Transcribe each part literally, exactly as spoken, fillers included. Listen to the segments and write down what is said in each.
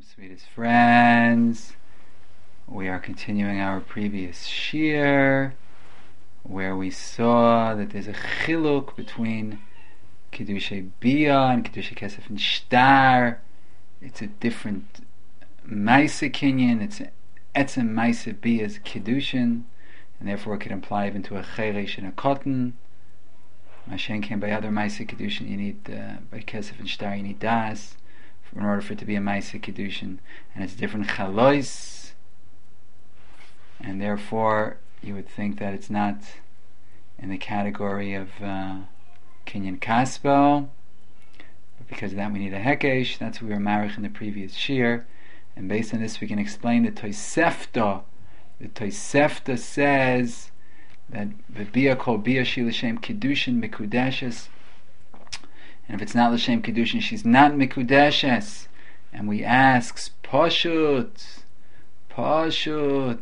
Shalom, sweetest friends. We are continuing our previous shir, where we saw that there's a chiluk between Kiddushay Bia and Kiddushay Kesef and Shtar. It's a different Maisa Kinyan. It's Etzem Maisa Bia's Kiddushin, and therefore it could imply even to a Cheresh and a Cotton. Mashen came by other Maisa Kiddushin. You need uh, by Kesef and Shtar. You need Das in order for it to be a Maisa Kiddushin, and it's different Chalois, and therefore you would think that it's not in the category of uh, Kinyan Kaspo, but because of that we need a Hekesh. That's what we were married in the previous shir, and based on this we can explain the Tosefta. The Tosefta says that the Bia kol Bia shi l'shem Kiddushin Mikudeshes, and if it's not l'shem Kiddushin, she's not Mikudeshes. And we ask, Pashut, Pashut,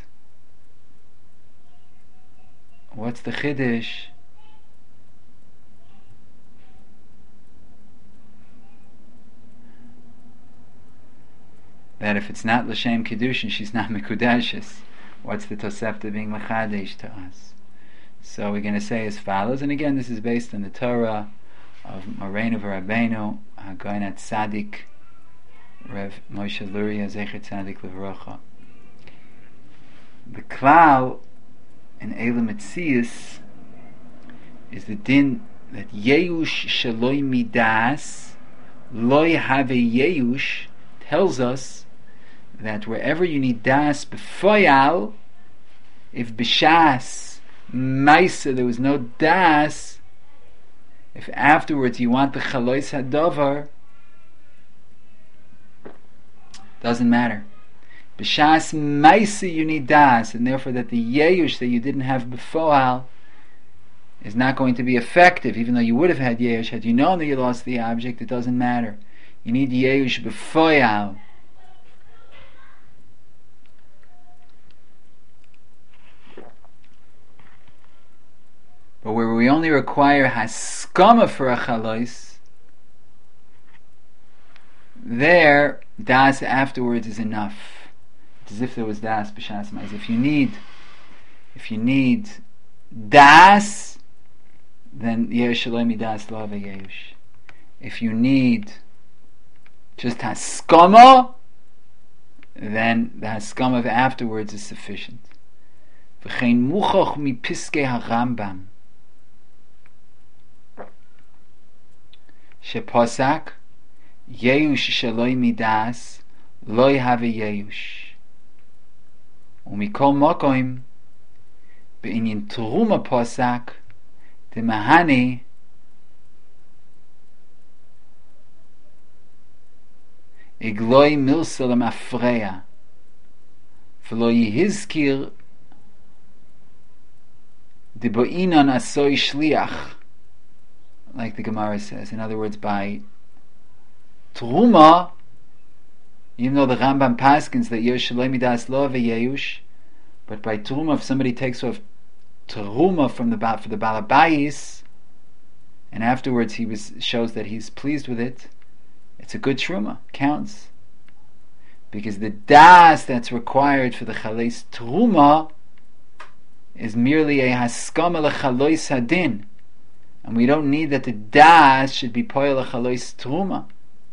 what's the Chiddush? That if it's not l'shem Kiddushin, she's not Mikudeshes. What's the Tosefta being Mechadesh to us? So we're going to say as follows, and again this is based on the Torah of Moreinu V'Rabbeinu Hagoyin Tzadik Rev Moshe Luria Zecher Tzadik Levracha. The klal in Elam Metzius is the din that Yeush Shaloi Midas Loi Have Yeush tells us that wherever you need das b'foyal, if b'shas Maisa there was no das, if afterwards you want the chalois hadover, doesn't matter. B'shas Maisa you need das, and therefore that the yeush that you didn't have b'foal is not going to be effective, even though you would have had yeush had you known that you lost the object. It doesn't matter. You need yeush b'foal. But where we only require haskama for a chalois, there das afterwards is enough. It's as if there was das b'shas ma'is. If you need, if you need das, then yesh shaloi midas lo ave yesh. If you need just haskama, then the haskama of afterwards is sufficient. V'chein muchach mi piskei harambam. Sheposak Yeush Shaloi Midas Loi Have Yeush Umikol Mokoim Be'inyin Truma Posak De Mahani Igloi Milsel Mafreya V'loi Yihizkir De Bo'inon Asoi Shliach, like the Gemara says. In other words, by Truma, even though the Rambam paskins that Yesh Shaloi Midas Lo V'Yeush, but by Truma, if somebody takes off Truma from the for the Balabayis, and afterwards he was shows that he's pleased with it, it's a good Truma, counts. Because the Das that's required for the Chaleis Truma is merely a Haskama L'Chalois Hadin, and we don't need that the das should be poyel chalois truma.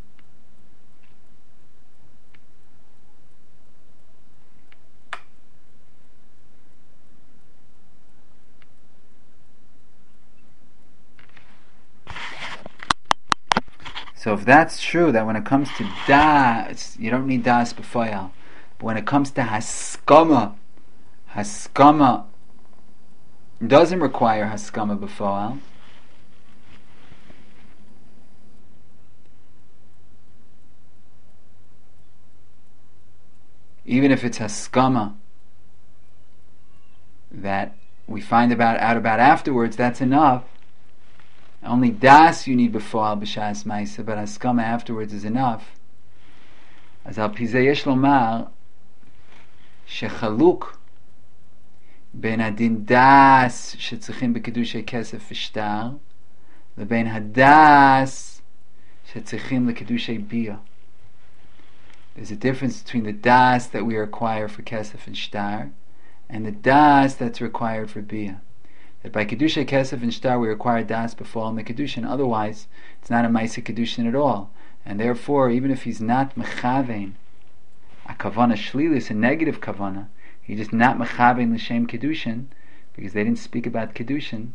So if that's true, that when it comes to das, you don't need das b'foyal, but when it comes to haskama, haskama doesn't require haskama b'foyal. Even if it's haskama that we find about out about afterwards, that's enough. Only das you need before b'shas ma'isa, but haskama afterwards is enough. As al pizeh yesh lomar shechaluk ben adin das shetzrichim b'kedushay kesef v'shtar leben hadas shetzrichim l'kedushay bia. There's a difference between the das that we require for kesef and shtar, and the das that's required for bia. That by kedusha, kesef, and shtar we require das before the kedushin. Otherwise, it's not a ma'aseh kedushin at all. And therefore, even if he's not mechavein a kavana shlilis, a negative kavana, he's just not mechavein l'shem kedushin, because they didn't speak about kedushin.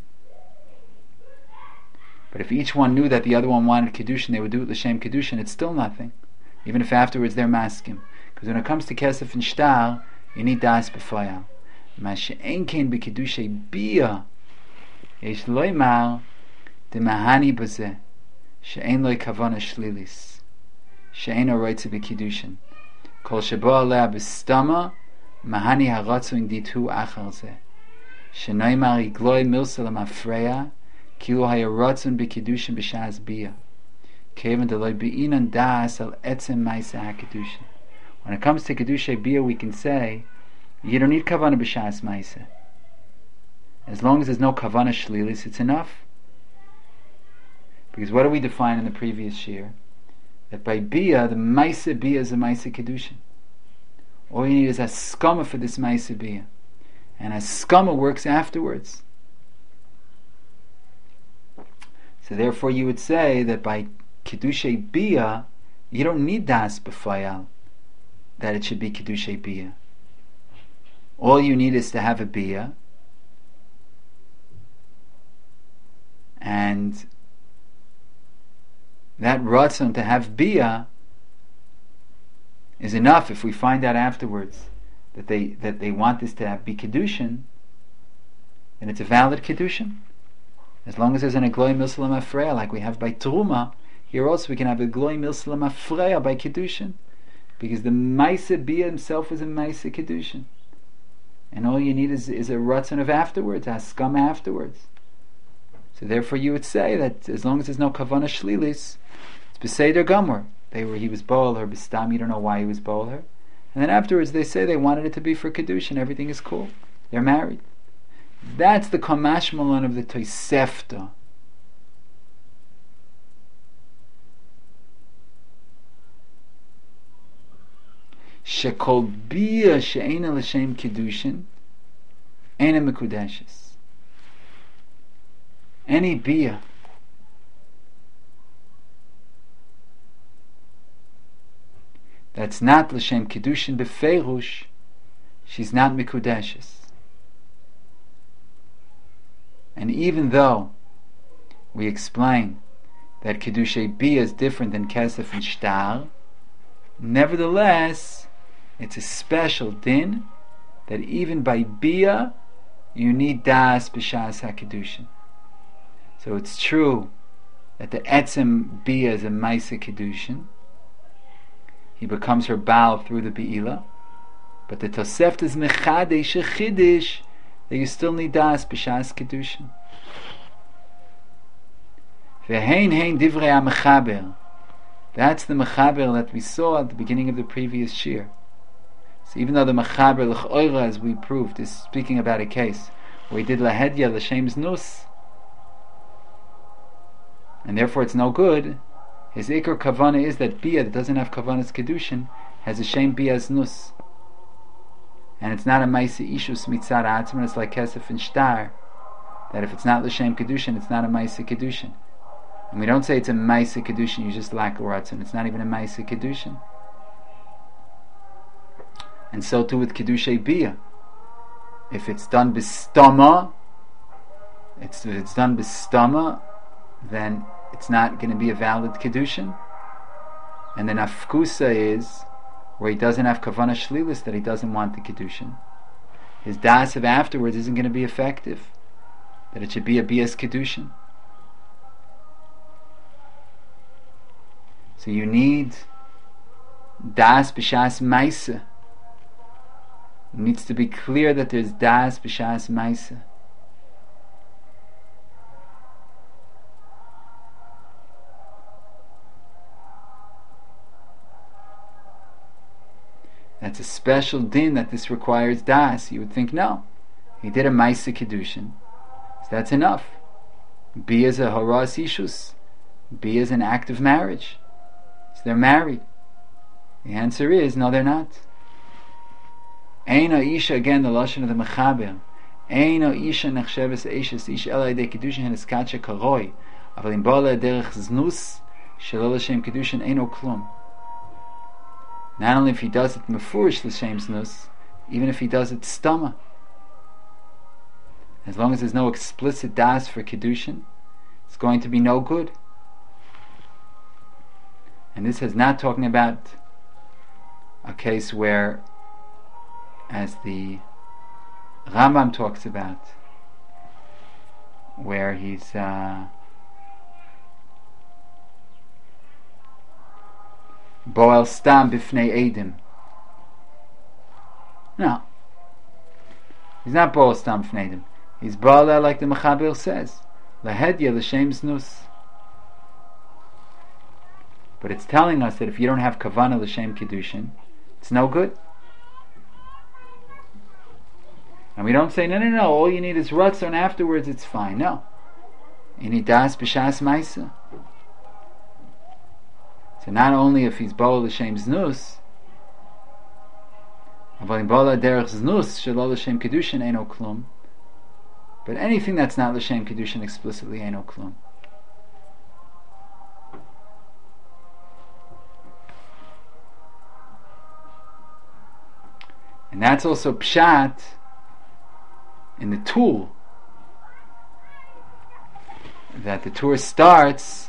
But if each one knew that the other one wanted kedushin, they would do it l'shem kedushin. It's still nothing, even if afterwards they're maskim. Because when it comes to kesef and shtar, you need das b'fayal. Ma she'en kein b'kedushay bia, yesh loymar de mahani bazeh, she'en loy kavana shlilis, she'en oroitze b'kedushin. Kol sheba alea b'stama, mahani haratzun ditu achar zeh. She'noymar igloy milsa l'mafreya, kilu hayaratzun b'kedushin b'shaz bia. Kevan de loy be'inan das al etzem maisa ha-kedushin. When it comes to kedushay bia, we can say, you don't need kavana b'shas maisa. As long as there's no kavana shlilis, it's enough. Because what do we define in the previous year? That by bia, the maisa bia is a maisa kedushin. All you need is a skama for this maisa bia, and a skama works afterwards. So therefore, you would say that by kedushay bia, you don't need das b'fayal, that it should be kedushay bia. All you need is to have a bia, and that ratzon to have bia is enough. If we find out afterwards that they that they want this to have, be kedushin, then it's a valid kedushin. As long as there's an agloy milsalam afreya, like we have by truma, here also we can have a agloy milsalam afreya by kedushin, because the maisa bia himself is a maisa kedushin. And all you need is, is a ratzon of afterwards, a scum afterwards. So therefore you would say that as long as there's no kavana shlilis, it's b'seder gamor. They were, he was boel her, b'stam, you don't know why he was boel her. And then afterwards they say they wanted it to be for kedushin, everything is cool. They're married. That's the kamash malon of the Tosefta. Shekol bia she'ena l'shem kedushin, ena mekudeshes. Any bia that's not l'shem kedushin befeirush, she's not mekudeshes. And even though we explain that kedushay bia is different than kesef and shtar, nevertheless, it's a special din that even by bia you need das b'shas ha-kedushin. So it's true that the etzem bia is a maisa kedushin. He becomes her baal through the beila, but the Tosefta is mechadesh a chidish that you still need das b'shas kedushin. Ve'hein hein divrei ha-mechaber. That's the mechaber that we saw at the beginning of the previous shir. So even though the mechaber l'ch'oira, as we proved, is speaking about a case where he did lahedya l'shem's nus, and therefore it's no good, his ikar kavana is that bia that doesn't have kavanas kedushin has a shem bia's nus, and it's not a maisa ishus mitzad atzman. It's like kesef and shtar, that if it's not l'shem kedushin, it's not a maisa kedushin. And we don't say it's a maisa kedushin, you just lack ratzon. It's not even a maisa kedushin. And so too with kedushay bia. If it's done b'stama, it's if it's done b'stama, then it's not going to be a valid kedushin. And then afkusa is where he doesn't have kavana shlilis, that he doesn't want the kedushin. His das of afterwards isn't going to be effective. That it should be a bias kedushin. So you need das b'shas maisa. It needs to be clear that there's das b'shas maisa. That's a special din that this requires das. You would think, no, he did a maisa kedushin, so that's enough. Bia is a haras ishus. Bia is an act of marriage. So they're married. The answer is, no, they're not. Eina isha, again, the lashon of the Mechaber. Eina isha nechsheves eishes ish elai de kedushin heneskacha karoi, aval im bala derech znus shelo l'shem kedushin eino klum. Not only if he does it mefurish l'shem znus, even if he does it stama. As long as there's no explicit das for kedushin, it's going to be no good. And this is not talking about a case where, as the Rambam talks about, where he's uh, boel stam bifnei edim. No, he's not boel stam bifnei edim. He's boel, like the Mechaber says, lahedya l'shem znus. But it's telling us that if you don't have kavanah l'shem kedushin, it's no good. And we don't say, no, no, no, all you need is rutzah and afterwards it's fine. No. You need das b'shas maisa. So not only if he's bo'el l'shem znus, aval im bo'el derech znus shelo l'shem kedushin eino klum, but anything that's not l'shem kedushin explicitly eino klum. And that's also pshat in the tool, that the tour starts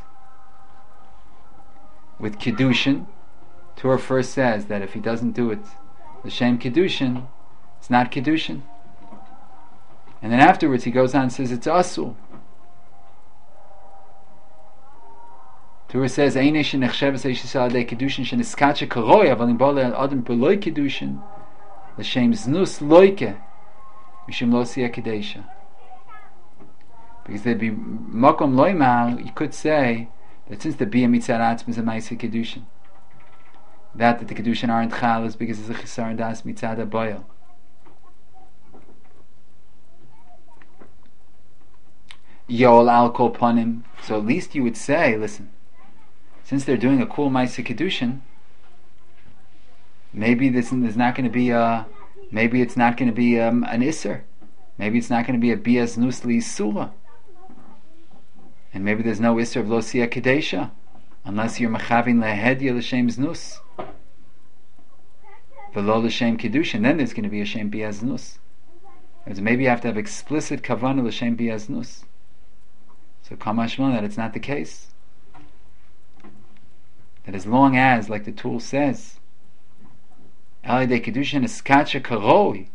with Kiddushin. Torah first says that if he doesn't do it l'shem Kiddushin, it's not Kiddushin. And then afterwards he goes on and says it's asul. Torah says Ein ish nechsheves eishes al adei Kiddushin sheniskacha karoi aval im ba'al adam b'loi Kiddushin l'shem znus loike mishum lo siyah kedesha. Because there'd be makom loimar, you could say that since the bia mitzad atzm is a ma'aseh kedushin, that that the kedushin aren't chal is because it's a chisar das mitzad haboyel. Yol al kol panim. So at least you would say, listen, since they're doing a cool ma'aseh kedushin, maybe this there's not going to be a, maybe it's not going to be um, an isser, maybe it's not going to be a bias nusli sula. And maybe there's no Isser of Lo Siyah Kedesha unless you're Mechavin Lehedya L'Shem Znus V'lo L'Shem Kedushin. Then there's going to be a Shem B'yaz Znus. Maybe you have to have explicit Kavanah L'Shem B'yaz Znus. So Kamashmon, that it's not the case. That as long as, like the tool says, Elidei Kedushin Eskacha Karoi,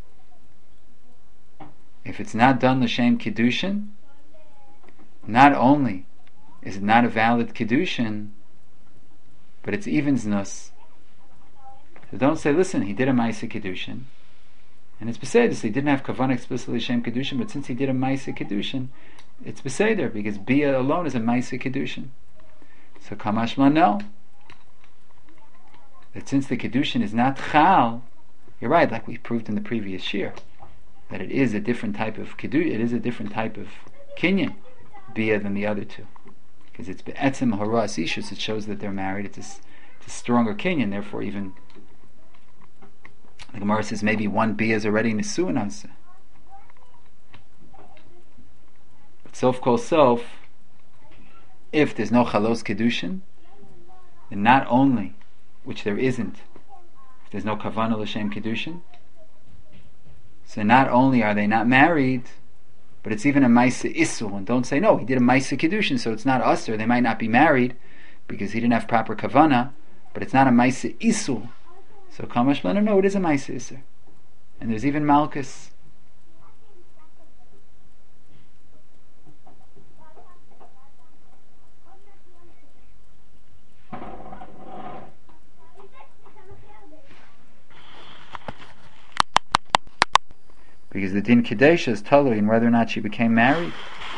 if it's not done L'Shem Kedushin, not only is it not a valid Kiddushin, but it's even Znus. So don't say, listen, he did a Maaseh Kiddushin, and it's Beseder, so he didn't have Kavanah explicitly Shem Kiddushin, but since he did a Maaseh Kiddushin, it's Beseder, because Bia alone is a Maaseh Kiddushin. So Kamashma, no. That since the Kiddushin is not Chal, you're right, like we proved in the previous year, that it is a different type of Kiddush, it is a different type of Kinyan, Bia than the other two, because it's be'etzem haras ishus. It shows that they're married. It's a, it's a stronger kinyan. Therefore, even the Gemara says maybe one bia is already nisuin anseh. But sof kol sof, if there's no chalos kedushin, then not only, which there isn't, if there's no kavanah l'shem kedushin, so not only are they not married, but it's even a Maaseh Isul. And don't say, no, he did a Maaseh Kiddushin, so it's not Usr. They might not be married because he didn't have proper Kavanah, but it's not a Maaseh Isul. So Kamash Lana, no, it is a Maaseh Isur. And there's even Malchus. Because the Din Kedesha is totally in whether or not she became married.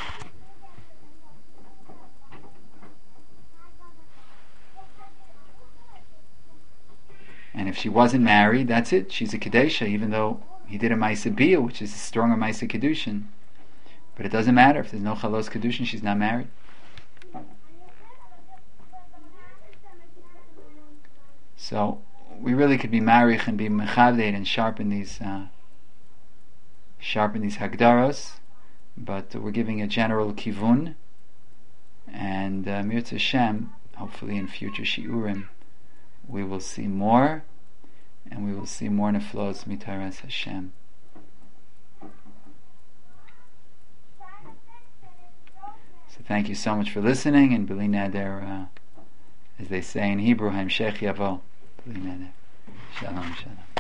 And if she wasn't married, that's it. She's a Kedesha, even though he did a Maaseh Bia, which is a stronger Maaseh Kedushin. But it doesn't matter. If there's no Chalos Kedushin, she's not married. So we really could be marich and be mechaved and sharpen these uh, sharpen these hagdaros, but we're giving a general kivun, and uh, Mirza Hashem, hopefully in future shiurim we will see more, and we will see more neflos mitaras Hashem. So thank you so much for listening, and B'li Neder, uh, as they say in Hebrew, Hamshech Yavo. B'li Neder. Shalom, shalom.